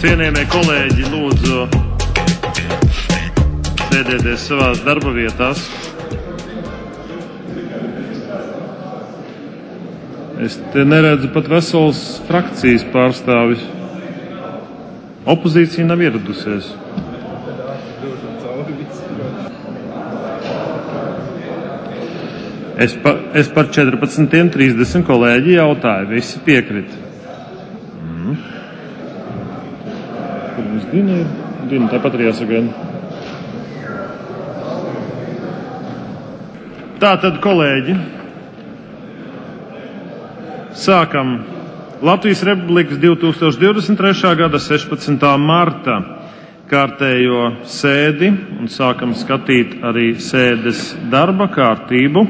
Cienījamie kolēģi, lūdzu sēdieties savās darba vietās. Es te neredzu pat veselas frakcijas pārstāvis. Opozīcija nav ieradusies. Es par 14:30 kolēģi jautāju, visi piekrit. Kur mums Dina ir? Dina, tāpat arī jāsagaida. Tātad, kolēģi, sākam Latvijas Republikas 2023. gada 16. marta kārtējo sēdi un sākam skatīt arī sēdes darba kārtību.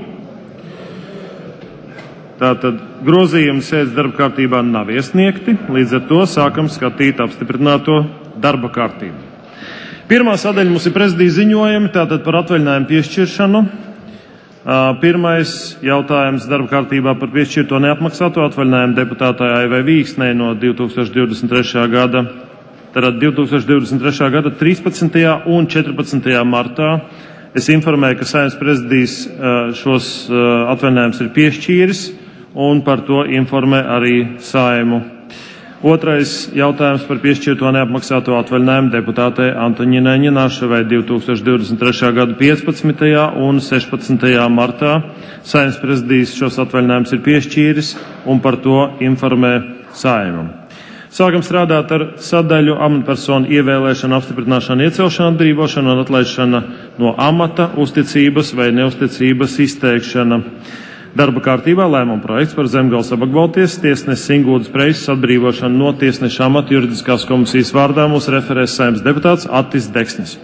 Tātad grozījumi sēdes darba kārtībā nav iesniegti, līdz ar to sākam skatīt apstiprināto darba kārtību. Pirmā sadaļa mums ir prezidija ziņojumi, tātad par atvaļinājumu piešķiršanu. Pirmais jautājums darba kārtībā par piešķirto neapmaksāto atvaļinājumu deputātai Aivai Vīksnei no 2023. gada. Tātad 2023. gada 13. un 14. martā es informēju, ka Saeimas prezidijs šos atvaļinājumus ir piešķīris un par to informē arī Saimu. Otrais jautājums par piešķirto neapmaksāto atvaļinājumu deputātei Antoņinai Ņināševai 2023. gada 15. un 16. martā. Saeimas prezidijs šos atvaļinājumus ir piešķīris un par to informē Saimu. Sākam strādāt ar sadaļu amatpersonu ievēlēšanu, apstiprināšanu, iecelšanu, atbrīvošanu un atlaišanu no amata, uzticības vai neuzticības izteikšana. Darba kārtībā lēmuma projekts par Zemgales apgabaltiesas tiesnesi Singūdas Preizes atbrīvošanu no tiesneša amata juridiskās komisijas vārdā mūs referēs Saeimas deputāts Attis Deksnis.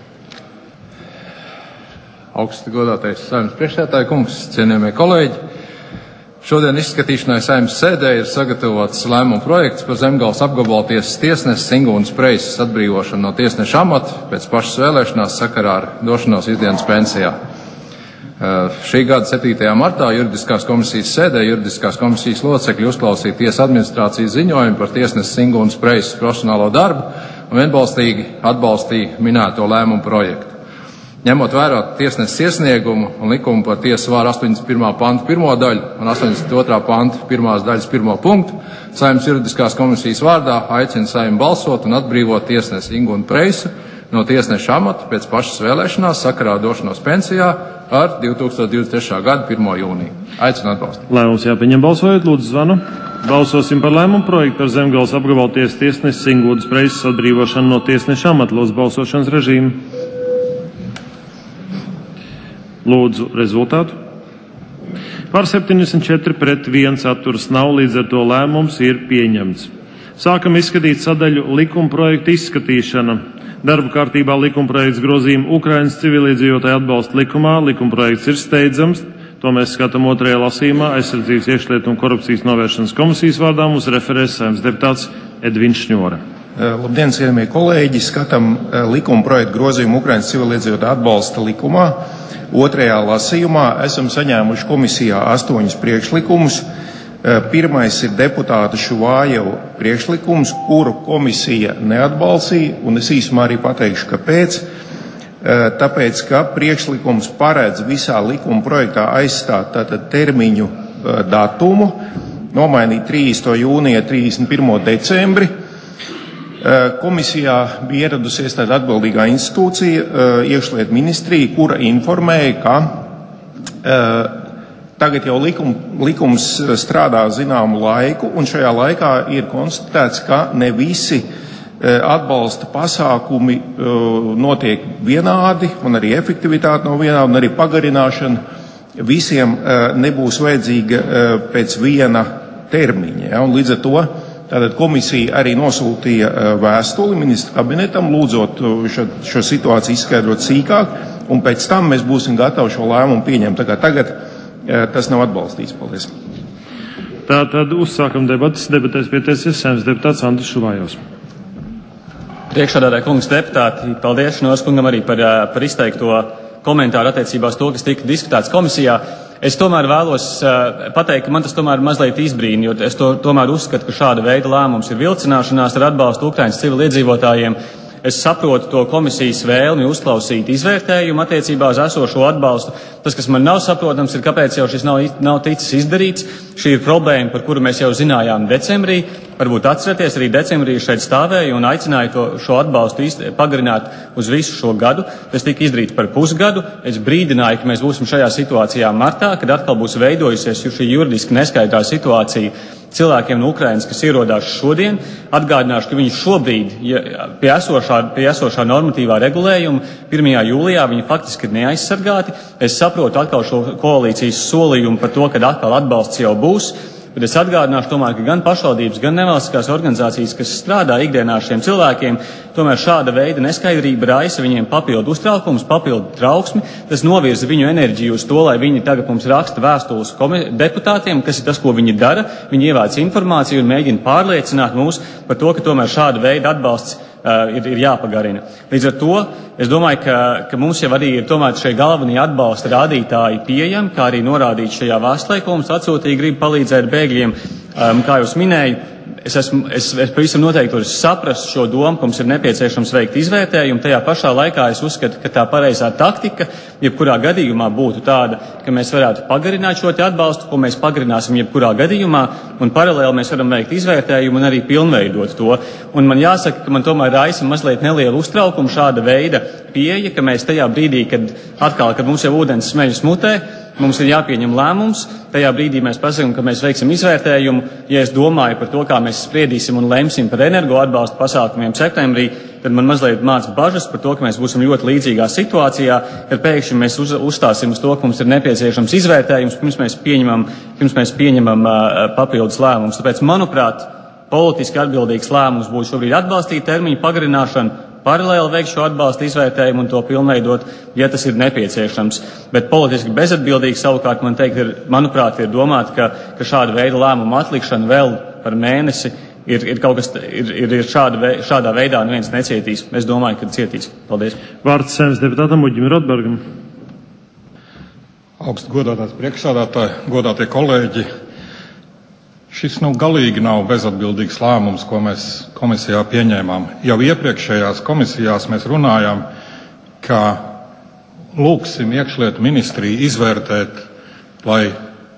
Augsti godātais Saeimas priekšsēdētāja kungs, cienījamie kolēģi. Šodien izskatīšanai Saeimas sēdē ir sagatavots lēmuma projekts par Zemgales apgabaltiesas tiesnesi Singūdas Preizes atbrīvošanu no tiesneša amata pēc pašas vēlēšanās sakarā ar došanos izdienas pensijā. Šī gada 7. martā juridiskās komisijas sēdē juridiskās komisijas locekļi uzklausīja tiesas administrācijas ziņojumu par tiesnesi Singūdas Preizes profesionālo darbu un vienbalstīgi atbalstīja minēto lēmumu projektu. Ņemot vērā tiesneses iesniegumu un likumu par tiesas vāru 81. pantu 1. daļu un 82. pantu 1. daļas 1. punktu, Saeimas juridiskās komisijas vārdā aicina Saimu balsot un atbrīvot tiesnesi Singūdu Preisu no tiesneša amata pēc pašas vēlēšanās sakarā došanos pensijā ar 2023. gada 1. jūniju. Aicinu atbalstīt. Lēmums jāpieņem balsojot, lūdzu zvanu. Balsosim par lēmumu projektu par Zemgales apgabaltiesas tiesnesi Singūdas Preizes atbrīvošanu no tiesneša amata. Lūdzu balsošanas režīmu. Lūdzu rezultātu. Par 74 pret 1 atturas nav, līdz ar to lēmums ir pieņemts. Sākam izskatīt sadaļu likuma projektu izskatīšana. Darba kārtībā likumprojekts grozījuma Ukrainas civiliedzīvotāju atbalsta likumā. Likumprojekts ir steidzams. To mēs skatām 2. lasījumā Aizsardzības iekšlietu un korupcijas novēršanas komisijas vārdā mūs referēs Saeimas deputāts Edvins Šņora. Labdien, cienījamie kolēģi! Skatām likumprojektu grozījumu Ukrainas civiliedzīvotāju atbalsta likumā. 2. lasījumā esam saņēmuši komisijā 8 priekšlikumus. Pirmais ir deputāta Šuvājeva priekšlikums, kuru komisija neatbalstīja, un es īsumā arī pateikšu, kāpēc. Tāpēc, ka priekšlikums paredz visā likuma projektā aizstāt tātad termiņu datumu, nomainīt 30. jūnija 31. decembri. Komisijā bija ieradusies tāda atbildīgā institūcija, iekšlietu ministrija, kura informēja, ka tagad jau likums strādā zināmu laiku, un šajā laikā ir konstatēts, ka ne visi atbalsta pasākumi notiek vienādi, un arī efektivitāte nav vienāda, un arī pagarināšana visiem nebūs vajadzīga pēc viena termiņa. Ja? Un līdz ar to tātad komisija arī nosūtīja vēstuli ministru kabinetam, lūdzot šo situāciju izskaidrot sīkāk, un pēc tam mēs būsim gatavi šo lēmumu pieņemt. Tagad tas nav atbalstīts. Paldies. Tātad uzsākam debatas. Debatēs pieteicies Saeimas deputāts Andris Šuvājovs. Priekšsēdētāja kungs, deputāti, paldies Šņoras kungam arī par izteikto komentāru attiecībā uz to, kas tika diskutēts komisijā. Es tomēr vēlos pateikt, ka man tas tomēr mazliet izbrīna, jo es tomēr uzskatu, ka šāda veida lēmums ir vilcināšanās ar atbalstu Ukrainas civiliedzīvotājiem. Es saprotu to komisijas vēlmi uzklausīt izvērtējumu attiecībā uz esošo atbalstu. Tas, kas man nav saprotams, ir, kāpēc jau šis nav ticis izdarīts. Šī ir problēma, par kuru mēs jau zinājām decembrī. Varbūt atceraties, arī decembrī šeit stāvēja un aicināja šo atbalstu pagarināt uz visu šo gadu. Tas tika izdarīts par pusgadu. Es brīdināju, ka mēs būsim šajā situācijā martā, kad atkal būs veidojusies šī juridiski neskaidrā situācija cilvēkiem no Ukrainas, kas ierodās šodien. Atgādināšu, ka viņi šobrīd pie esošā normatīvā regulējuma 1. jūlijā viņi faktiski ir neaizsargāti. Es saprotu atkal šo koalīcijas solījumu par to, ka atkal atbalsts jau būs. Bet es atgādināšu tomēr, ka gan pašvaldības, gan nevalstiskās organizācijas, kas strādā ikdienā ar šiem cilvēkiem, tomēr šāda veida neskaidrība raisa viņiem papildu uztraukumus, papildu trauksmi. Tas novirza viņu enerģiju uz to, lai viņi tagad mums raksta vēstules deputātiem, kas ir tas, ko viņi dara. Viņi ievāc informāciju un mēģina pārliecināt mūs par to, ka tomēr šāda veida atbalsts ir jāpagarina. Līdz ar to es domāju, ka mums jau arī ir tomēr šie galvenie atbalsta rādītāji pieejami, kā arī norādīts šajā vēstulē, ko mums atsūtīja, grib palīdzēt bēgļiem. Kā jūs minēju, es pavisam noteikti varu saprast šo domu, ka mums ir nepieciešams veikt izvērtējumu. Tajā pašā laikā es uzskatu, ka tā pareizā taktika jebkurā gadījumā būtu tāda, ka mēs varētu pagarināt šo atbalstu, ko mēs pagarināsim jebkurā gadījumā, un paralēli mēs varam veikt izvērtējumu un arī pilnveidot to. Un man jāsaka, ka man tomēr raisa mazliet nelielu uztraukumu šāda veida pieeja, ka mēs tajā brīdī, kad mums jau ūdens smeļas mutē, mums ir jāpieņem lēmums. Tajā brīdī mēs pasakām, ka mēs veiksim izvērtējumu. Ja es domāju par to, kā mēs spriedīsim un lemsim par energoatbalstu pasākumiem septembrī, tad man mazliet māca bažas par to, ka mēs būsim ļoti līdzīgā situācijā, kad pēkšņi mēs uzstāsim uz to, ka mums ir nepieciešams izvērtējums, pirms mēs pieņemam papildus lēmumus. Tāpēc, manuprāt, politiski atbildīgs lēmums būtu šobrīd atbalstīt termiņu pagarināšanu, paralēli veikt šo atbalstu izvērtējumu un to pilnveidot, ja tas ir nepieciešams. Bet politiski bezatbildīgi savukārt, manuprāt, ir domāt, ka šāda veida lēmuma atlikšana vēl par mēnesi ir kaut kas, ir šādā veidā neviens necietīs. Es domāju, ka cietīs. Paldies. Vārds Saeimas deputātam Uģim Rotbergam. Augsti godātās priekšsādātāji, godātie kolēģi. Šis galīgi nav bezatbildīgs lēmums, ko mēs komisijā pieņēmām. Jau iepriekšējās komisijās mēs runājām, ka lūgsim iekšlietu ministriju izvērtēt, lai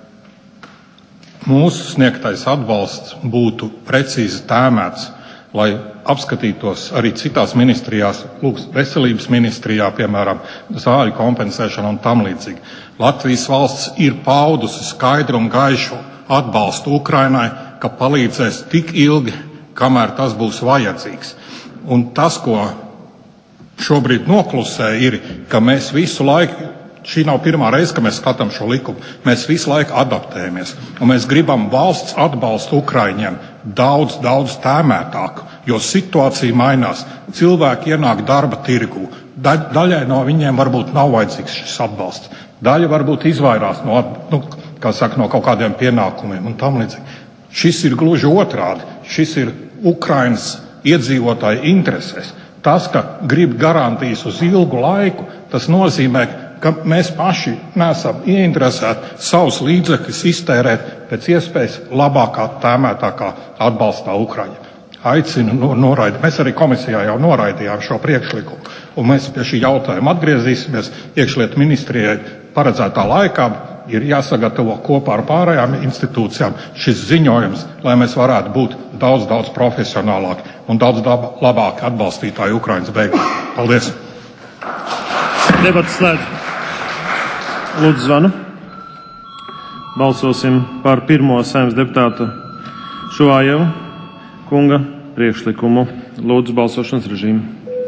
mūsu sniegtais atbalsts būtu precīzi tēmēts, lai apskatītos arī citās ministrijās, veselības ministrijā, piemēram, zāļu kompensēšana un tam līdzīgi. Latvijas valsts ir paudusi skaidru un gaišu atbalstu Ukrainai, ka palīdzēs tik ilgi, kamēr tas būs vajadzīgs. Un tas, ko šobrīd noklusē, ir, ka mēs visu laiku, šī nav pirmā reize, ka mēs skatām šo likumu, mēs visu laiku adaptējamies. Un mēs gribam valsts atbalstu Ukraiņiem daudz tēmētāku, jo situācija mainās. Cilvēki ienāk darba tirgū. Daļai no viņiem varbūt nav vajadzīgs šis atbalsts. Daļa varbūt izvairās no kaut kādiem pienākumiem un tam līdzīgi. Šis ir gluži otrādi. Šis ir Ukrainas iedzīvotāju interesēs. Tas, ka grib garantijas uz ilgu laiku, tas nozīmē, ka mēs paši neesam ieinteresēti savus līdzekļus iztērēt pēc iespējas labākā, tēmētākā atbalstā Ukraiņa. Aicinu noraidīt. Mēs arī komisijā jau noraidījām šo priekšlikumu, un mēs pie šī jautājuma atgriezīsimies. Iekšlietu ministrijai paredzētā laikā ir jāsagatavo kopā ar pārējām institūcijām šis ziņojums, lai mēs varētu būt daudz profesionālāki un daudz labāki atbalstītāji Ukrainas bēgļiem. Paldies! Debats slēdz. Lūdzu zvanu. Balsosim par pirmo Saeimas deputātu Šuvājeva kunga priekšlikumu. Lūdzu balsošanas režīmu.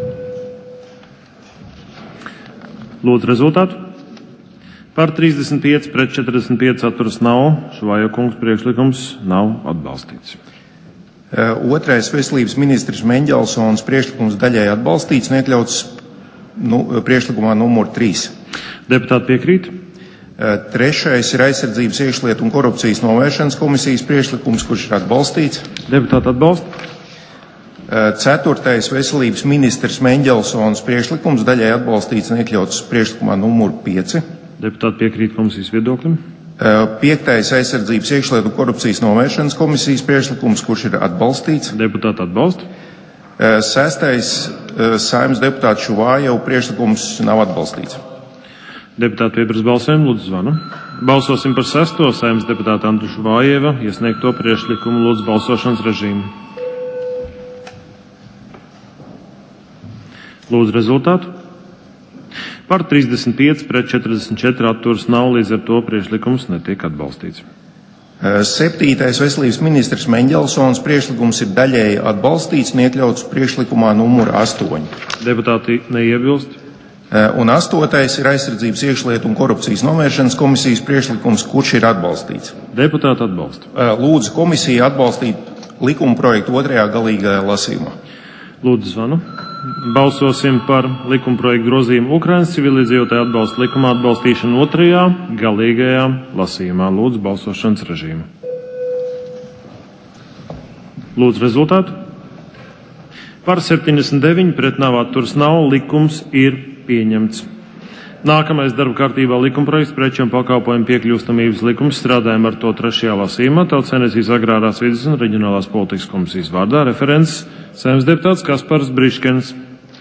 Lūdzu rezultātu. Par 35 pret 45 atturas nav. Šuvājeva kungs priekšlikums nav atbalstīts. Otrais veselības ministrs Meņģelsons priekšlikums daļai atbalstīts, nekļauts priekšlikumā numur 3. Deputāti piekrīt? Trešais ir aizsardzības iekšlietu un korupcijas novēršanas komisijas priekšlikums, kurš ir atbalstīts. Deputāti atbalsta? Ceturtais veselības ministrs Meņģelsons priekšlikums daļai atbalstīts, nekļauts priekšlikumā numur 5. Deputāti piekrīt komisijas viedoklim. 5. aizsardzības iekšlietu korupcijas novēršanas komisijas priekšlikums, kurš ir atbalstīts. Deputāti atbalsta. 6. Saeimas deputāta Šuvājeva priekšlikums nav atbalstīts. Deputāti pieprasa balsojumu, lūdzu zvanu. Balsosim par 6. Saeimas deputāta Andru Šuvājeva iesniegto priekšlikumu, lūdzu balsošanas režīmu. Lūdzu rezultātu. Par 35 pret 44 atturas nav, līdz ar to priekšlikums netiek atbalstīts. 7. veselības ministrs Meņģelsons priekšlikums ir daļēji atbalstīts un iekļauts priekšlikumā numur 8. Deputāti neiebilst. Un 8. ir aizsardzības iekšlietu un korupcijas novēršanas komisijas priekšlikums, kurš ir atbalstīts. Deputāti atbalsta. Lūdzu komisiju atbalstīt likuma projektu 2. galīgajā lasījumā. Lūdzu zvanu. Balsosim par likuma projektu grozījumu Ukrainas civilizējotāju atbalsta likuma atbalstīšanu 2. galīgajā lasījumā. Lūdzu balsošanas režīmu. Lūdzu rezultātu. Par 79 pret nav atturas nav, likums ir pieņemts. Nākamais darba kārtībā likuma projekts preču un pakalpojumu piekļūstamības likums, strādājam ar to 3. lasījumā. Tautsaimniecības agrārās vides un reģionālās politikas komisijas vārdā referents Saeimas deputāts Kaspars Briškens.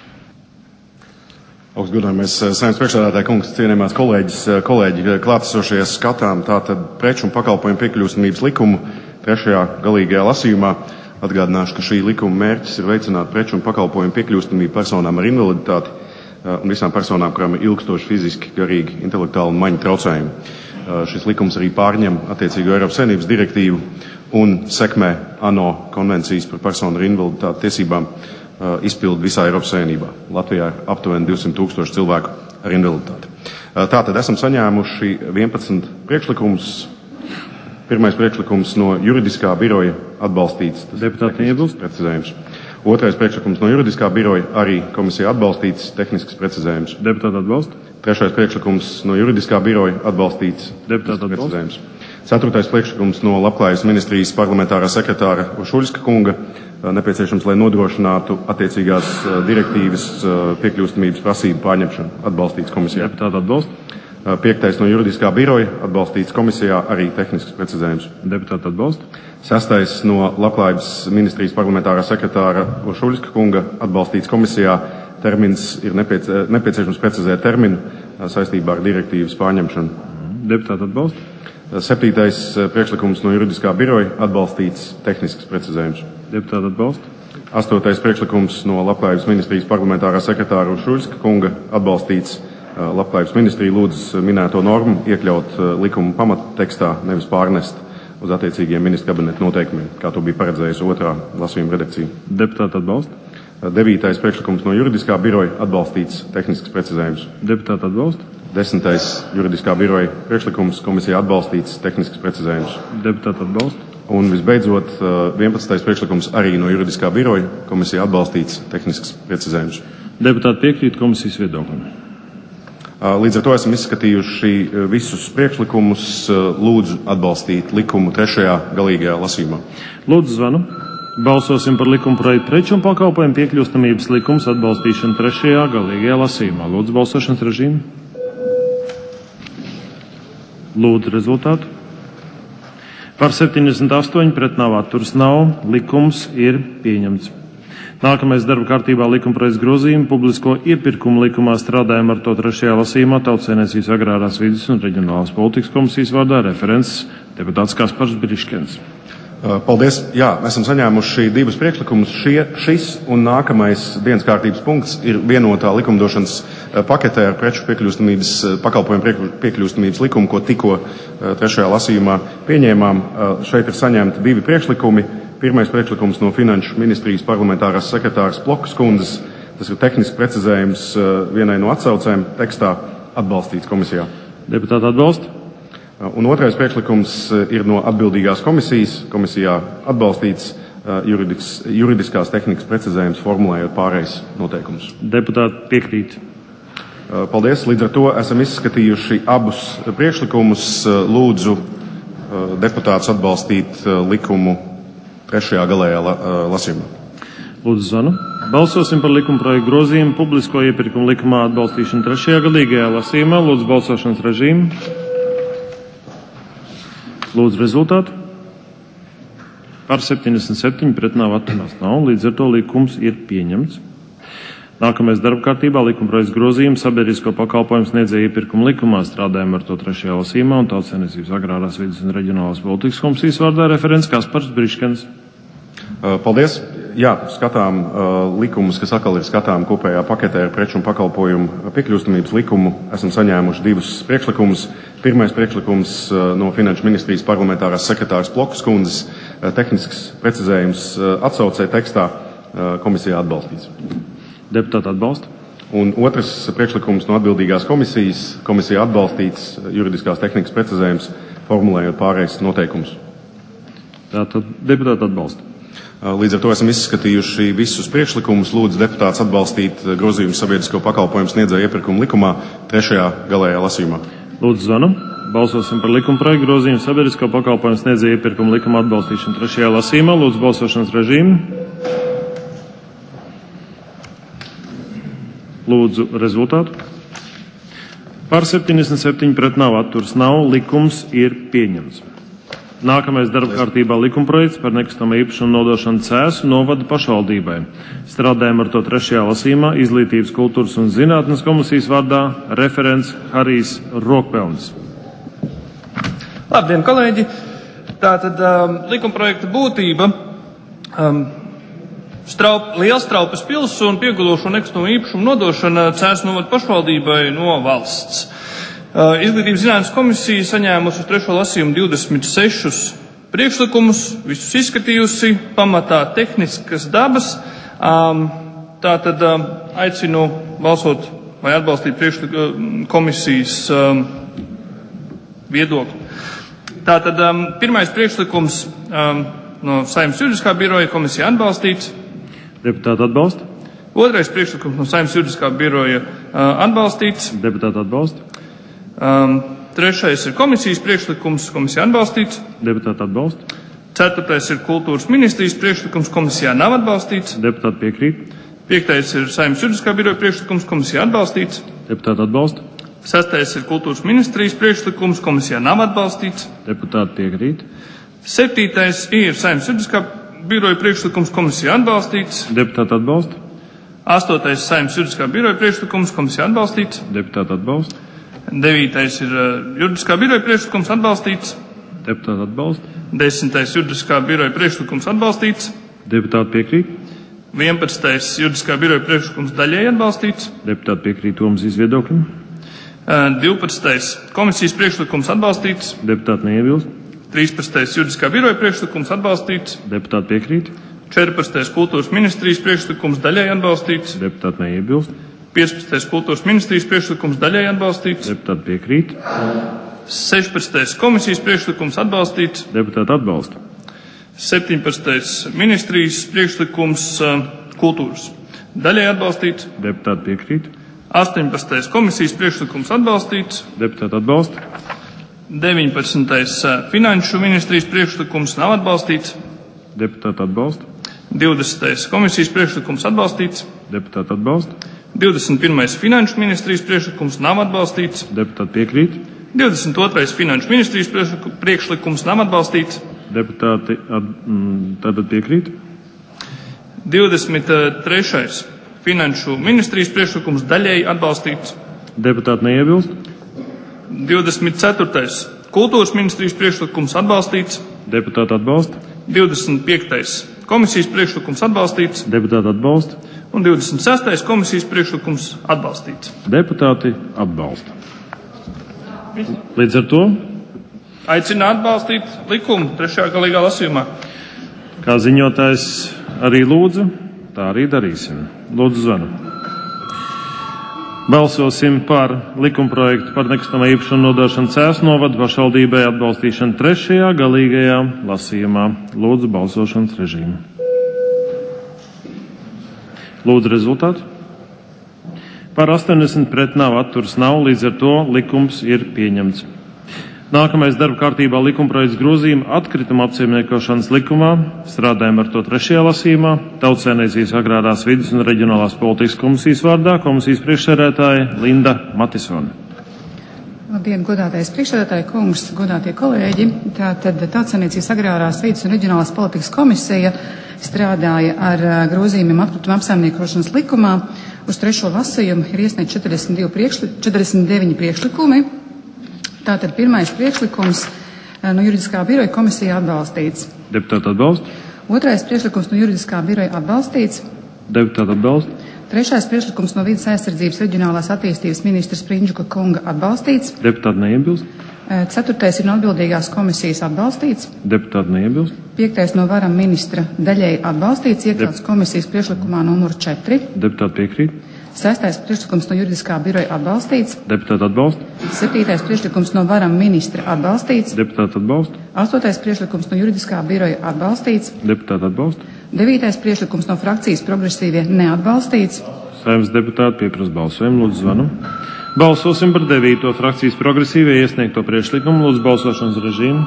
Augstgodāmais Saeimas priekšsēdētāja kungs, cienījamās kolēģi, klātesošie skatām tātad preču un pakalpojumu piekļūstamības likumu 3. galīgajā lasījumā. Atgādināšu, ka šī likuma mērķis ir veicināt preču un pakalpojumu piekļūstamību personām ar invaliditāti un visām personām, kurām ir ilgstoši fiziski, garīgi, intelektuāli un maņu traucējumi. Šis likums arī pārņem attiecīgo Eiropas Savienības direktīvu un sekmē ANO konvencijas par personu ar invaliditāti tiesībām izpildu visā Eiropas Savienībā. Latvijā ir aptuveni 200,000 cilvēku ar invaliditāti. Tātad esam saņēmuši 11 priekšlikumus. Pirmais priekšlikums no juridiskā biroja atbalstīts. Deputāti neiebilst. Precizējums. Otrais priekšlikums no juridiskā biroja arī komisija atbalstīts, tehnisks precizējums. Deputāti atbalsta. Trešais priekšlikums no juridiskā biroja atbalstīts, Deputāti precizējums. Ceturtais priekšlikums no Labklājības ministrijas parlamentārā sekretāra Ušuļska kunga, nepieciešams, lai nodrošinātu attiecīgās direktīvas piekļūstamības prasību pārņemšanu, atbalstīts komisijā. Deputāti atbalsta. 5. no juridiskā biroja atbalstīts komisijā, arī tehnisks precizējums. Deputāti atbalsta. 6. no Labklājības ministrijas parlamentārā sekretāra Ušuļska kunga atbalstīts komisijā. Termins ir nepieciešams precizēt terminu saistībā ar direktīvas pārņemšanu. Deputāti atbalsta. 7. priekšlikums no juridiskā biroja atbalstīts, tehnisks precizējums. Deputāti atbalsta. 8. priekšlikums no Labklājības ministrijas parlamentārā sekretāra Ušuļska kunga atbalstīts. Labklājības ministrija lūdz minēto normu iekļaut likuma pamattekstā, nevis pārnest uz attiecīgiem ministra kabineta noteikumiem, kā to bija paredzējusi 2. lasījuma redakcija. Deputāti atbalsta. 9. priekšlikums no juridiskā biroja atbalstīts, tehnisks precizējums. Deputāti atbalsta. 10. juridiskā biroja priekšlikums komisijā atbalstīts, tehnisks precizējums. Deputāti atbalsta. Un visbeidzot, 11. priekšlikums arī no juridiskā biroja komisijā atbalstīts, tehnisks precizējums. Deputāti piekrīt komisijas viedoklim. Līdz ar to esam izskatījuši visus priekšlikumus. Lūdzu atbalstīt likumu 3. galīgajā lasījumā. Lūdzu zvanu. Balsosim par likuma projektu preču un pakalpojumu piekļūstamības likums atbalstīšanu 3. galīgajā lasījumā. Lūdzu balsošanas režīmu. Lūdzu rezultātu. Par 78 pret nav atturas nav. Likums ir pieņemts. Nākamais darba kārtībā likuma projekts grozījumi publisko iepirkumu likumā, strādājam ar to 3. lasījumā. Tautsaimniecības agrārās vides un reģionālās politikas komisijas vārdā referents deputāts Kaspars Briškens. Paldies. Jā, esam saņēmuši divus priekšlikumus. Šis un nākamais dienas kārtības punkts ir vienotā likumdošanas paketē ar preču piekļūstamības pakalpojumu piekļūstamības likumu, ko tikko 3. lasījumā pieņēmām. Šeit ir saņemti divi priekšlikumi. Pirmais priekšlikums no Finanšu ministrijas parlamentārās sekretāras Plokas kundzes. Tas ir tehnisks precizējums vienai no atsaucēm tekstā, atbalstīts komisijā. Deputāti atbalsta. Un otrais priekšlikums ir no atbildīgās komisijas. Komisijā atbalstīts juridiskās tehnikas precizējums, formulējot pārējais noteikumus. Deputāti piekrīt. Paldies. Līdz ar to esam izskatījuši abus priekšlikumus. Lūdzu deputātus atbalstīt likumu 3. galējā lasījumā. Lūdzu zvanu. Balsosim par likumprojektu grozījumu publisko iepirkumu likumā atbalstīšanu 3. galīgajā lasījumā. Lūdzu balsošanas režīmu. Lūdzu rezultātu. Par 77 pret nav atturās nav, līdz ar to likums ir pieņemts. Nākamais darba kārtībā likumprojekts grozījums sabiedrisko pakalpojumu sniedzēju iepirkumu likumā. Strādājam ar to 3. lasījumā un Tautsaimniecības agrārās vides un reģionālās politikas komisijas vārdā referents Kaspars Briškens. Paldies! Jā, skatām likumus, kas atkal ir skatām kopējā paketē ar preču un pakalpojumu piekļūstamības likumu. Esam saņēmuši 2 priekšlikumus. Pirmais priekšlikums no Finanšu ministrijas parlamentārās sekretāras Plokas kundzes, tehnisks precizējums atsaucē tekstā, komisijā atbalstīts. Deputāti atbalsta. Un otrs priekšlikums no atbildīgās komisijas, komisijā atbalstīts juridiskās tehnikas precizējums, formulējot pārējais noteikumus. Tātad deputāti atbalsta. Līdz ar to esam izskatījuši visus priekšlikumus. Lūdzu deputāts atbalstīt grozījumu sabiedrisko pakalpojumu sniedzēju iepirkumu likumā 3. galējā lasījumā. Lūdzu zvanu. Balsosim par likumprojektu grozījumu sabiedrisko pakalpojumu sniedzēju iepirkumu likumā atbalstīšanu 3. lasījumā. Lūdzu balsošanas režīmu. Lūdzu rezultātu. Par 77 pret nav atturs nav, likums ir pieņemts. Nākamais darba kārtībā likumprojekts par nekustamo īpašumu nodošanu Cēsu novada pašvaldībai. Strādājam ar to 3. lasījumā Izglītības, kultūras un zinātnes komisijas vārdā referents Harijs Rokpelnis. Labdien, kolēģi! Tātad likumprojekta būtība Lielstraupes pils un piegulošo nekustamo īpašumu nodošana Cēsu novada pašvaldībai no valsts. Izglītības zinātnes komisija saņēmusi uz 3. lasījumu 26 priekšlikumus, visus izskatījusi, pamatā tehniskas dabas. Tātad aicinu balsot vai atbalstīt komisijas viedokli. Tātad pirmais priekšlikums no Saeimas juridiskā biroja komisija atbalstīts. Deputāti atbalsta. Otrais priekšlikums no Saeimas juridiskā biroja atbalstīts. Deputāti atbalsta. Trešais ir komisijas priekšlikums, komisija atbalstīts. Deputāti atbalsta. Ceturtais ir kultūras ministrijas priekšlikums, komisijā nav atbalstīts. Deputāti piekrīt. Piektais ir Saeimas juridiskā biroja priekšlikums, komisijā atbalstīts. Deputāti atbalsta. Sestais ir kultūras ministrijas priekšlikums, komisijā nav atbalstīts. Deputāti piekrīt. Septītais ir Saeimas juridiskā biroja priekšlikums, komisijā atbalstīts. Deputāti atbalsta. Astotais Saeimas juridiskā biroja priekšlikums, komisijā atbalstīts. Deputāti atbalsta. Devītais ir juridiskā biroja priekšlikums atbalstīts. Deputāti atbalsta. 10. juridiskā biroja priekšlikums atbalstīts. Deputāti piekrīt. 11. juridiskā biroja priekšlikums daļēji atbalstīts. Deputāti piekrīt Tomas izviedoklim. 12. komisijas priekšlikums atbalstīts. Deputāti neiebilst. 13. juridiskā biroja priekšlikums atbalstīts. Deputāti piekrīt. 14. kultūras ministrijas priekšlikums daļēji atbalstīts. Deputāti neiebilst. 15. kultūras ministrijas priekšlikums daļēji atbalstīts. Deputāti piekrīt. 16. komisijas priekšlikums atbalstīts. Deputāti atbalsta. 17. ministrijas priekšlikums kultūras daļēji atbalstīts. Deputāti piekrīt. 18. komisijas priekšlikums atbalstīts. Deputāti atbalsta. 19. finanšu ministrijas priekšlikums nav atbalstīts. Deputāti atbalsta. 20. komisijas priekšlikums atbalstīts. Deputāti atbalsta. 21. finanšu ministrijas priekšlikums nav atbalstīts. Deputāti piekrīt. 22. finanšu ministrijas priekšlikums nav atbalstīts. Deputāti tātad piekrīt. 23. finanšu ministrijas priekšlikums daļēji atbalstīts. Deputāti neiebilst. 24. kultūras ministrijas priekšlikums atbalstīts. Deputāti atbalsta. 25. komisijas priekšlikums atbalstīts. Deputāti atbalsta. Un 26. komisijas priekšlikums atbalstīts. Deputāti atbalsta. Līdz ar to aicinu atbalstīt likumu 3. galīgā lasījumā. Kā ziņotājs arī lūdza, tā arī darīsim. Lūdzu zvanu. Balsosim par likumprojektu par nekustamā īpašuma nodošanu Cēsu novada pašvaldībai atbalstīšanu 3. galīgajā lasījumā. Lūdzu balsošanas režīmu. Lūdzu rezultātu. Par 80 pret nav atturs nav, līdz ar to likums ir pieņemts. Nākamais darba kārtībā likumprojekts grozījuma atkrituma apsaimniekošanas likumā. Strādājam ar to 3. lasījumā. Tautsaimniecības agrārās vides un reģionālās politikas komisijas vārdā komisijas priekšsēdētāja Linda Matisone. Labdien, godātais priekšsēdētāja kungs, godātie kolēģi. Tātad Tautsaimniecības agrārās vides un reģionālās politikas komisija strādāja ar grozījumiem atkrituma apsaimniekošanas likumā. Uz 3. lasījumu ir iesniegt 49 priekšlikumi. Tātad pirmais priekšlikums no juridiskā biroja komisijā atbalstīts. Deputāti atbalsta. Otrais priekšlikums no juridiskā biroja atbalstīts. Deputāti atbalsta. Trešais priekšlikums no vides aizsardzības reģionālās attīstības ministra Sprindžuka kunga atbalstīts. Deputāti neiebilst. Ceturtais ir no atbildīgās komisijas atbalstīts. Deputāti neiebilst. Piektais no varam ministra daļēji atbalstīts, iekļauts komisijas priekšlikumā numur 4. Deputāti piekrīt. Sestais priekšlikums no juridiskā biroja atbalstīts. Deputāti atbalsta. Septītais priekšlikums no varam ministra atbalstīts. Deputāti atbalsta. Astotais priekšlikums no juridiskā biroja atbalstīts. Deputāti atbalsta. Devītais priekšlikums no frakcijas progresīvie neatbalstīts. Saeimas deputāti pieprasa balsojumu. Lūdzu zvanu. Balsosim par 9. frakcijas progresīvie iesniegto priekšlikumu. Lūdzu balsošanas režīmu.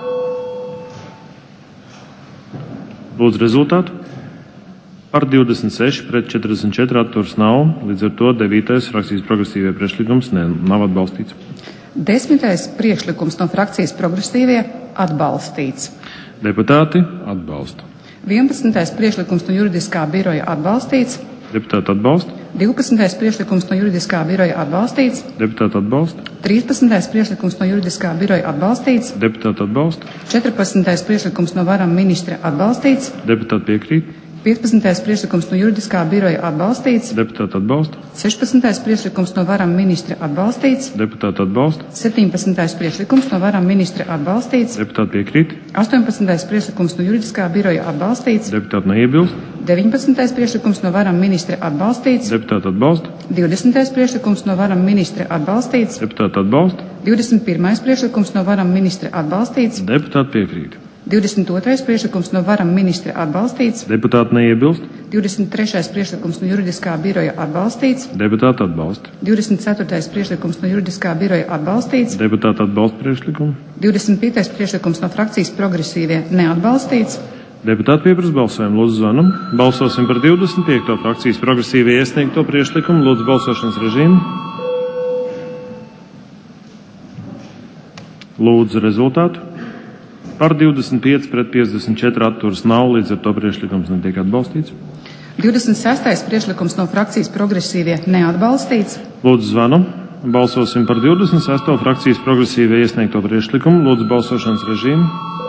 Lūdzu rezultātu. Par 26 pret 44 atturas nav, līdz ar to 9. frakcijas progresīvie priekšlikums nav atbalstīts. 10. priekšlikums no frakcijas progresīvie atbalstīts. Deputāti atbalsta. 11. priekšlikums no juridiskā biroja atbalstīts. Deputāti atbalsta. 12. priekšlikums no juridiskā biroja atbalstīts. Deputāti atbalsta. 13. priekšlikums no juridiskā biroja atbalstīts. Deputāti atbalsta. 14. priekšlikums no varam ministra atbalstīts. Deputāti piekrīt. 15. priekšlikums no juridiskā biroja atbalstīts. Deputāti atbalsta. 16. priekšlikums no varam ministra atbalstīts. Deputāti atbalsta. 17. priekšlikums no varam ministra atbalstīts. Deputāti piekrīt. 18. priekšlikums no juridiskā biroja atbalstīts. Deputāti neiebilst. 19. priekšlikums no varam ministra atbalstīts. Deputāti atbalsta. 20. priekšlikums no varam ministra atbalstīts. Deputāti atbalsta. 21. priekšlikums no varam ministra atbalstīts. Deputāti piekrīt. 22. priekšlikums no varam ministra atbalstīts. Deputāti neiebilst. 23. priekšlikums no juridiskā biroja atbalstīts. Deputāti atbalsta. 24. priekšlikums no juridiskā biroja atbalstīts. Deputāti atbalsta priekšlikumu. 25. priekšlikums no frakcijas progresīvie neatbalstīts. Deputāti pieprasa balsojumu. Lūdzu zvanu. Balsosim par 25. frakcijas progresīvie iesniegto priekšlikumu. Lūdzu balsošanas režīmu. Lūdzu rezultātu. Par 25 pret 54 atturas nav, līdz ar to priekšlikums netiek atbalstīts. 26. priekšlikums no frakcijas progresīvie neatbalstīts. Lūdzu zvanu. Balsosim par 26. frakcijas progresīvie iesniegto priekšlikumu. Lūdzu balsošanas režīmu.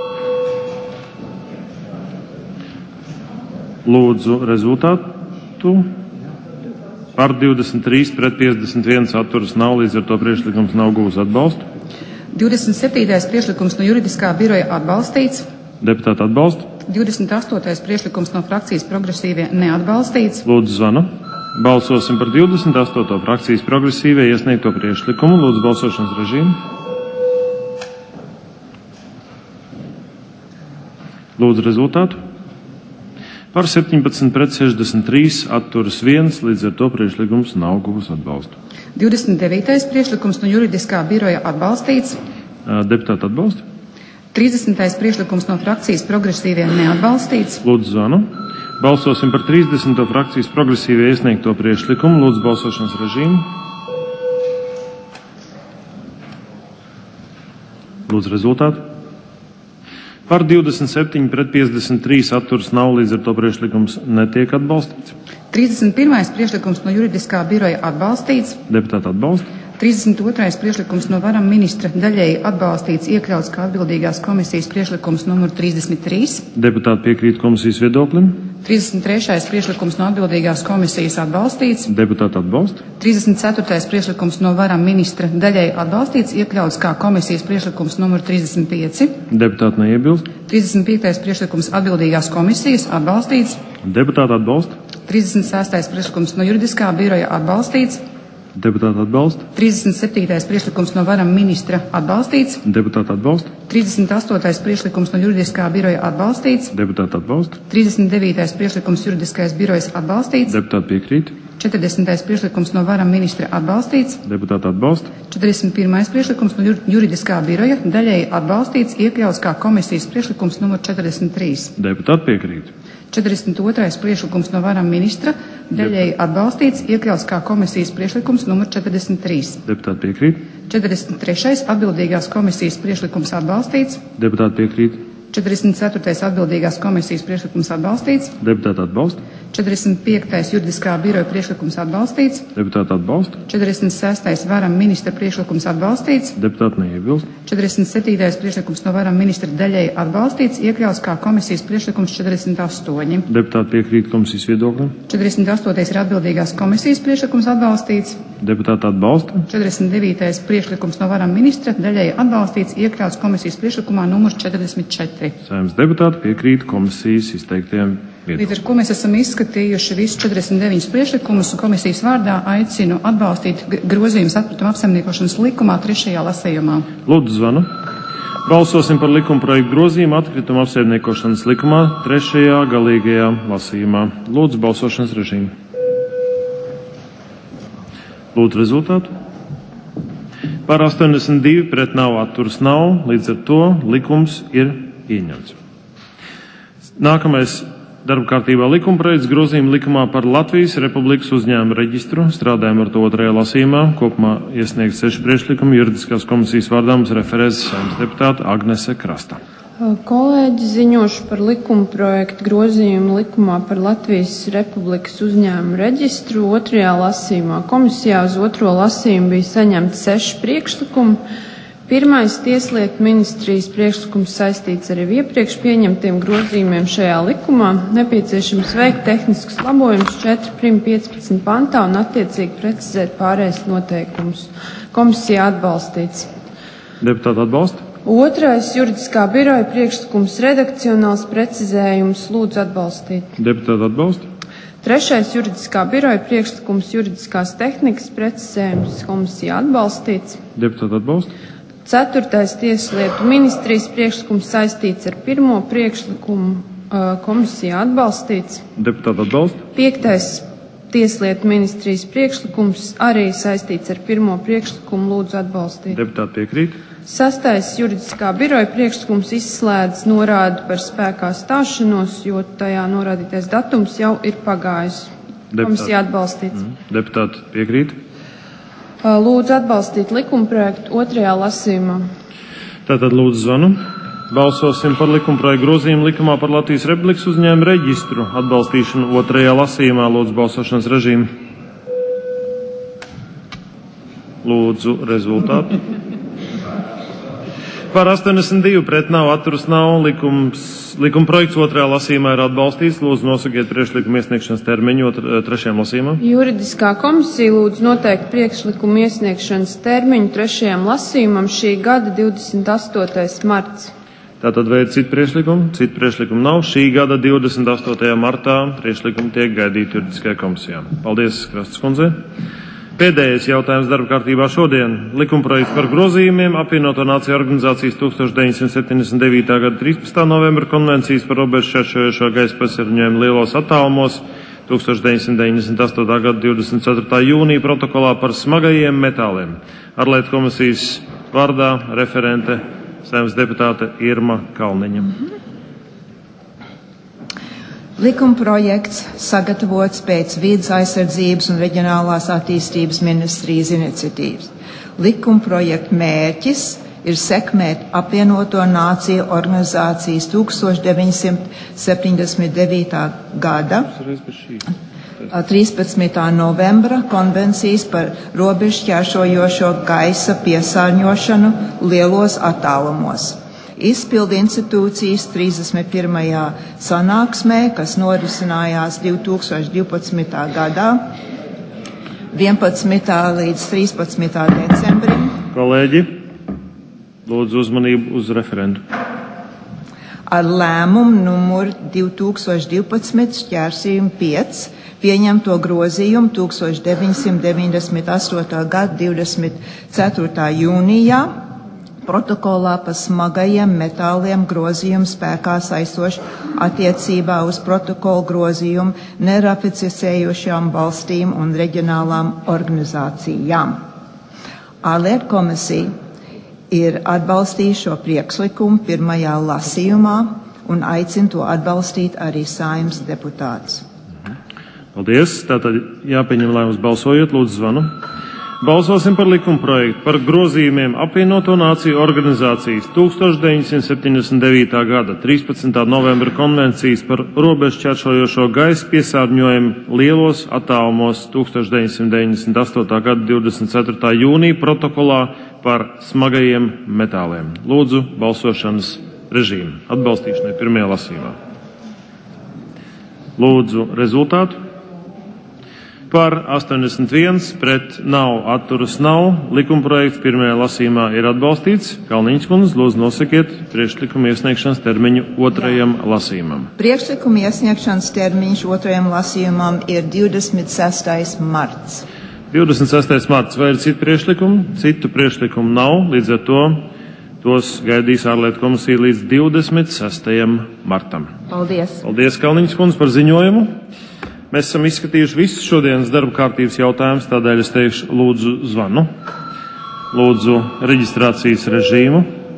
Lūdzu rezultātu. Par 23 pret 51 atturas nav, līdz ar to priekšlikums nav guvis atbalstu. 27. priekšlikums no juridiskā biroja atbalstīts. Deputāti atbalsta. 28. priekšlikums no frakcijas progresīvie neatbalstīts. Lūdzu zvanu. Balsosim par 28. frakcijas progresīvie iesniegto priekšlikumu. Lūdzu balsošanas režīmu. Lūdzu rezultātu. Par 17 pret 63 atturas 1, līdz ar to priekšlikums nav guvis atbalstu. 29. priekšlikums no juridiskā biroja atbalstīts. Deputāti atbalsta. 30. priekšlikums no frakcijas progresīvie neatbalstīts. Lūdzu zvanu. Balsosim par 30. frakcijas progresīvie iesniegto priekšlikumu. Lūdzu balsošanas režīmu. Lūdzu rezultātu. Par 27 pret 53 atturas nav, līdz ar to priekšlikums netiek atbalstīts. 31. priekšlikums no juridiskā biroja atbalstīts. Deputāti atbalsta. 32. priekšlikums no varam ministra daļēji atbalstīts, iekļauts kā atbildīgās komisijas priekšlikums numur 33. Deputāti piekrīt komisijas viedoklim. 33. priekšlikums no atbildīgās komisijas atbalstīts. Deputāti atbalsta. 34. priekšlikums no varam ministra daļēji atbalstīts, iekļauts kā komisijas priekšlikums numur 35. Deputāti neiebilst. 35. priekšlikums atbildīgās komisijas atbalstīts. Deputāti atbalsta. 36. priekšlikums no juridiskā biroja atbalstīts. Deputāti atbalsta. 37. priekšlikums no varam ministra atbalstīts. Deputāti atbalsta. 38. priekšlikums no juridiskā biroja atbalstīts. Deputāti atbalsta. 39. priekšlikums juridiskais birojas atbalstīts. Deputāti piekrīt. 40. priekšlikums no varam ministra atbalstīts. Deputāti atbalsta. 41. priekšlikums no juridiskā biroja daļēji atbalstīts, iekļauts kā komisijas priekšlikums numur 43. Deputāti piekrīt. 42. priekšlikums no varam ministra daļēji atbalstīts, iekļauts kā komisijas priekšlikums numur 43. Deputāti piekrīt. 43. atbildīgās komisijas priekšlikums atbalstīts. Deputāti piekrīt. 44. atbildīgās komisijas priekšlikums atbalstīts. Deputāti atbalsta. 45. juridiskā biroja priekšlikums atbalstīts. Deputāti atbalsta. 46. varam ministra priekšlikums atbalstīts. Deputāti neiebilst. 47. priekšlikums no varam ministra daļēji atbalstīts, iekļauts kā komisijas priekšlikums 48. Deputāti piekrīt komisijas viedoklim. 48. ir atbildīgās komisijas priekšlikums atbalstīts. Deputāti atbalsta. 49. priekšlikums no varam ministra daļēji atbalstīts, iekļauts komisijas priekšlikumā numurs 44. Saeimas deputāti piekrīt komisijas izteiktiem viedokļiem. Līdz ar ko mēs esam izskatījuši visus 49 priekšlikumus un komisijas vārdā aicinu atbalstīt grozījumus atkrituma apsaimniekošanas likumā 3. lasījumā. Lūdzu zvanu. Balsosim par likumprojektu grozījumu atkrituma apsaimniekošanas likumā 3. galīgajā lasījumā. Lūdzu balsošanas režīmu. Lūdzu rezultātu. Par 82 pret nav, atturas nav, līdz ar to likums ir pieņemts. Nākamais darba kārtībā likumprojekts grozījuma likumā par Latvijas Republikas uzņēmumu reģistru. Strādājam ar to 2. lasījumā. Kopumā iesniegt 6 priekšlikumi. Juridiskās komisijas vārdā mums referēs Saeimas deputāte Agnese Krasta. Kolēģi, ziņošu par likumprojektu grozījumu likumā par Latvijas Republikas uzņēmumu reģistru 2. lasījumā. Komisijā uz 2. lasījumu bija saņemti 6 priekšlikumi. Pirmais tieslietu ministrijas priekšlikums saistīts ar iepriekš pieņemtiem grozījumiem šajā likumā. Nepieciešams veikt tehniskus labojumus 4.15 pantā un attiecīgi precizēt pārējais noteikumus. Komisija atbalstīts. Deputāti atbalsta. Otrais juridiskā biroja priekšlikums redakcionāls precizējums lūdzu atbalstīt. Deputāti atbalsta. Trešais juridiskā biroja priekšlikums juridiskās tehnikas precizējums komisija atbalstīts. Deputāti atbalsta. Ceturtais tieslietu ministrijas priekšlikums saistīts ar pirmo priekšlikumu komisija atbalstīts. Deputāti atbalsta. Piektais tieslietu ministrijas priekšlikums arī saistīts ar pirmo priekšlikumu lūdzu atbalstīt. Deputāti piekrīt. Sastais juridiskā biroja priekšlikums izslēdz norādi par spēkā stāšanos, jo tajā norādītais datums jau ir pagājis. Komisija atbalstīts. Deputāti piekrīt. Lūdzu atbalstīt likumprojektu 2. lasījumā. Tātad lūdzu zvanu. Balsosim par likumprojektu grozījumu likumā par Latvijas Republikas uzņēmumu reģistru atbalstīšanu 2. lasījumā. Lūdzu balsošanas režīmu. Lūdzu rezultātu. Par 82 pret nav, atturas nav. Likumprojekts 2. lasījumā ir atbalstīts. Lūdzu nosakiet priekšlikumu iesniegšanas termiņu 3. lasījumā. Juridiskā komisija lūdzu noteikt priekšlikumu iesniegšanas termiņu 3. lasījumam šī gada 28. marts. Tātad vai ir citi priekšlikumi? Citu priekšlikumu nav. Šī gada 28. martā priekšlikumi tiek gaidīti juridiskajā komisijā. Paldies, Krastas kundzei. Pēdējais jautājums darba kārtībā šodien. Likumprojekts par grozījumiem apvienoto nāciju organizācijas 1979. gada 13. novembra konvencijas par robežu šķēršojošo gaisa piesārņojumu lielos attālumos, 1998. gada 24. jūnija protokolā par smagajiem metāliem. Ārlietu komisijas vārdā referente Saeimas deputāte Irma Kalniņa. Likumprojekts sagatavots pēc Vides aizsardzības un reģionālās attīstības ministrijas iniciatīvas. Likumprojekta mērķis ir sekmēt apvienoto nāciju organizācijas 1979. gada 13. novembra konvencijas par robežu šķēršojošo gaisa piesārņošanu lielos attālumos. Izpildu institūcijas 31. sanāksmē, kas norisinājās 2012. gadā, 11. līdz 13. decembrim. Kolēģi, lūdzu uzmanību uz referendu. Ar lēmumu numuru 2012/5 pieņemto grozījumu 1998. gada 24. jūnijā protokolā par smagajiem metāliem grozījumu spēkā saistoši attiecībā uz protokolu grozījumu neratificējušām valstīm un reģionālām organizācijām. Ārlietu komisija ir atbalstījusi šo priekšlikumu pirmajā lasījumā un aicina to atbalstīt arī Saeimas deputātus. Paldies. Tātad jāpieņem lēmums balsojot. Lūdzu, zvanu. Balsosim par likumprojektu par grozījumiem Apvienoto Nāciju organizācijas 1979. gada 13. novembra konvencijas par robežu šķērsojošo gaisa piesārņojumu lielos attālumos 1998. gada 24. jūnija protokolā par smagajiem metāliem. Lūdzu, balsošanas režīmu atbalstīšanai pirmajā lasījumā. Lūdzu, rezultātu. Par 81, pret nav, atturas nav. Likumprojekts pirmajā lasījumā ir atbalstīts. Kalniņas kundze, lūdzu nosakiet priekšlikuma iesniegšanas termiņu otrajam lasījumam. Priekšlikuma iesniegšanas termiņš otrajam lasījumam ir 26. marts. 26. marts. Vai ir citu priekšlikumu? Citu priekšlikumu nav, līdz ar to tos gaidīs ārlietu komisija līdz 26. martam. Paldies. Paldies, Kalniņas kundze, par ziņojumu. Mēs esam izskatījuši visus šodienas darba kārtības jautājumus, tādēļ es teikšu lūdzu zvanu, lūdzu reģistrācijas režīmu.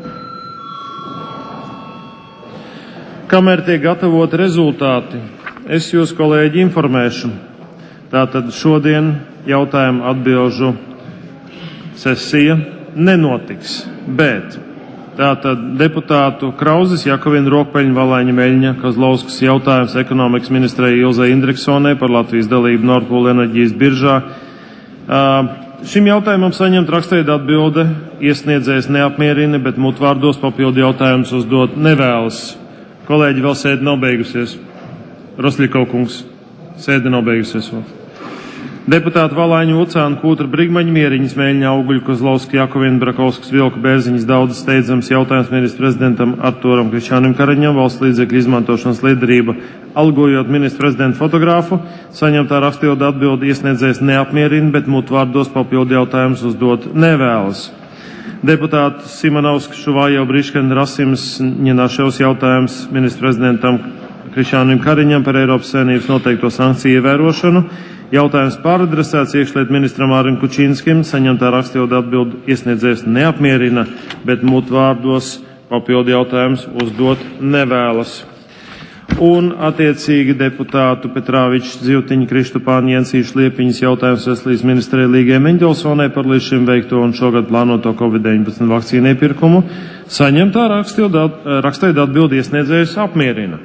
Kamēr tiek gatavoti rezultāti, es jūs, kolēģi, informēšu. Tātad šodien jautājumu atbilžu sesija nenotiks, bet tātad deputātu Krauzes, Jakovina, Rokpeļņa, Valaiņa, Meļņa, Kozlovskas jautājums ekonomikas ministrei Ilzai Indriksonai par Latvijas dalību Nord Pool enerģijas biržā. Šim jautājumam saņemt rakstveida atbilde, iesniedzējs neapmierina, bet mutvārdos papildu jautājumus uzdot nevēlas. Kolēģi, vēl sēde nav beigusies. Rosļikov kungs, sēde nav beigusies vēl. Deputāti Valaiņa, Ucāna, Kūtra, Brigmaņa, Mieriņas, Mēļņa, Auguļa, Kozlovska, Jakovina, Brakovskas, Vilka, Bērziņas, daudz steidzams jautājums ministra prezidentam Artūram Krišānim Karaņam, valsts līdzekļu izmantošanas liederība, algojot ministra prezidenta fotogrāfu, saņemtā rakstveida atbildi iesniedzējs neapmierina, bet mutvārdos papildu jautājumus uzdot nevēlas. Deputāti Simonovska, Šuvājau, Briškena, Rasims, Ņināševs jautājums ministra prezidentam Krišānim Kariņam par Eiropas Savienības noteikto sankciju ievērošanu. Jautājums pāradresēts iekšlietu ministram Mārim Kučīnskim, saņemtā rakstveida atbildi iesniedzējs neapmierina, bet mutvārdos papildu jautājums uzdot nevēlas. Un attiecīgi deputātu Petrāvičs, Zivtiņa, Krištupāna, Jensīša, Liepiņas jautājums veselības ministrei Līgai Meņģelsonai par līdz šim veikto un šogad plānoto Covid-19 vakcīnu iepirkumu, saņemtā rakstveida atbildi iesniedzējs apmierina.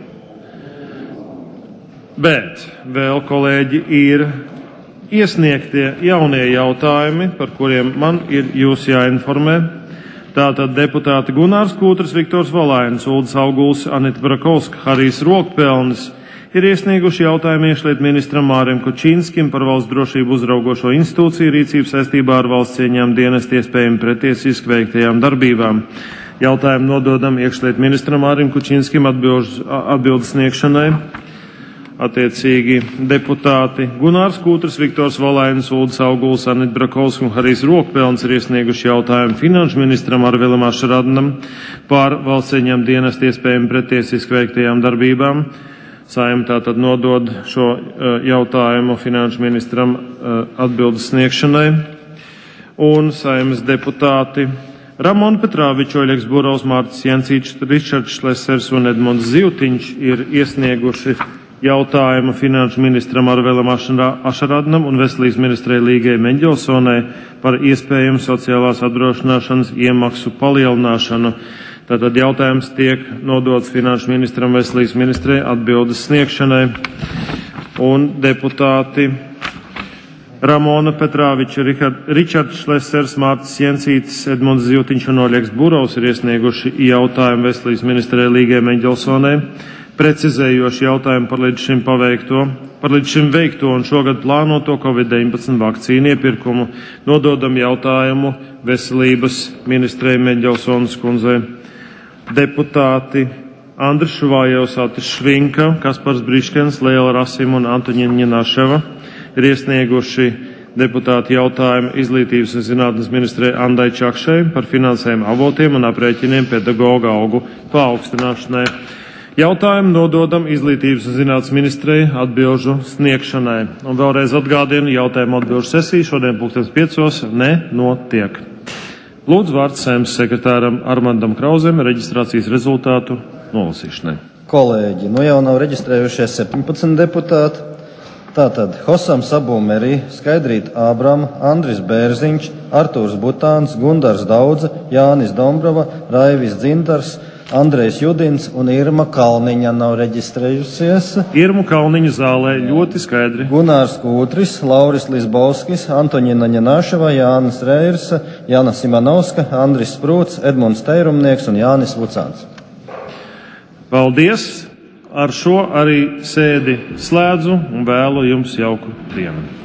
Bet vēl, kolēģi, ir iesniegtie jaunie jautājumi, par kuriem man ir jūs jāinformē. Tātad deputāti Gunārs Kūtrs, Viktors Valainis, Uldis Auguls, Anita Brakovska, Harijs Rokpelnis ir iesnieguši jautājumu iekšlietu ministram Mārim Kučīnskim par valsts drošību uzraugošo institūciju rīcību saistībā ar valsts ieņēmumu dienestu iespējami pretiesiski veiktajām darbībām. Jautājumu nododam iekšlietu ministram Mārim Kučīnskim atbildes sniegšanai. Attiecīgi deputāti Gunārs Kūtrs, Viktors Valainis, Uldis Auguls, Anita Brakovska un Harijs Rokpelnis ir iesnieguši jautājumu finanšu ministram Arvilam Ašaradnam par valsts ieņēmumu dienestu iespējami pretiesiski veiktajām darbībām. Saeima tātad nodod šo jautājumu finanšu ministram atbildes sniegšanai. Un Saeimas deputāti Ramona Petrāviča, Oļegs Burovs, Mārtis Jensīčs, Ričards Šlesers un Edmunds Zivtiņš ir iesnieguši jautājumu finanšu ministram Arvelam Ašaradnam un veselības ministrei Līgai Meņģelsonai par iespējamu sociālās apdrošināšanas iemaksu palielināšanu. Tātad jautājums tiek nodots finanšu ministram veselības ministrei atbildes sniegšanai. Un deputāti Ramona Petrāviča, Ričards Šlesers, Mārtis Jensītis, Edmunds Zivtiņš un Oļegs Burovs ir iesnieguši jautājumu veselības ministrei Līgai Meņģelsonai, precizējoši jautājumu par līdz šim veikto un šogad plānoto Covid-19 vakcīnu iepirkumu. Nododam jautājumu veselības ministrei Meņģelsonas kundzei. Deputāti Andris Šuvājevs, Atis Švinka, Kaspars Briškens, Leila Rasim un Antoņina Ņināševa ir iesnieguši deputāta jautājumu Izglītības un zinātnes ministrei Andai Čakšai par finansējuma avotiem un aprēķiniem pedagoga algu paaugstināšanai. Jautājumu nododam Izglītības un zinātnes ministrei atbilžu sniegšanai. Un vēlreiz atgādinu, jautājumu atbilžu sesiju šodien 5:00 nenotiek. Lūdzu vārds Saeimas sekretāram Armandam Krauzem reģistrācijas rezultātu nolasīšanai. Kolēģi, nu jau nav reģistrējušies 17 deputāti. Tātad Hosam Sabūmerī, Skaidrīta Ābrama, Andris Bērziņš, Artūrs Butāns, Gundars Daudze, Jānis Dombrava, Raivis Dzintars, Andrejs Judins un Irma Kalniņa nav reģistrējusies. Irmu Kalniņu zālē ļoti skaidri. Gunārs Kūtris, Lauris Lisbovskis, Antoņina Ņanaševa, Jānis Reirsa, Jana Simanovska, Andris Sprūts, Edmunds Teirumnieks un Jānis Vucāns. Paldies! Ar šo arī sēdi slēdzu un vēlu jums jauku dienu.